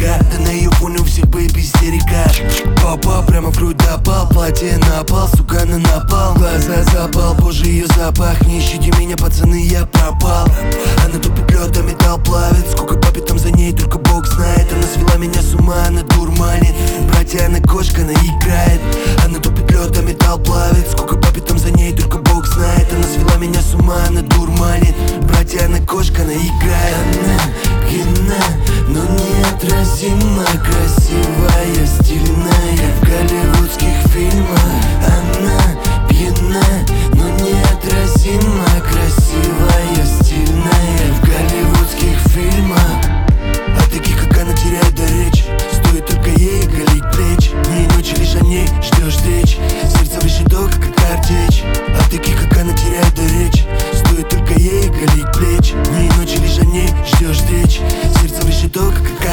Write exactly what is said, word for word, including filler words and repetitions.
берега. Да на ее фоне у всех бэйби истерика. Попал прямо в грудь, допал, платье на пол, сука, на напал. Глаза запал, боже, ее запах. Не ищите меня, пацаны, я пропал. Она тупит лед, а металл плавит. Сколько папе там за ней, только Бог знает. Она свела меня с ума, она дурманит. Братья, она кошка, она играет. Она тупит лед, а металл плавит. Сколько папе там за ней, только Бог знает. Она свела меня с ума, она дурманит. Братья, она кошка, она играет. Она гена, но неотразимо красивая, стильная в голливудских фильмах. Она пьяна, но неотразимо красивая, стильная в голливудских фильмах. А таких, как она, теряет до речи. Стоит только ей голить плечи. Дни и ночи лишь о ней ждешь встреч. Сердце выше тока, как картечь. А таких, как она, теряет до речи. Стоит только ей голить плечи. Дни и ночи лишь о ней ждешь встреч. Сердце выше тока, как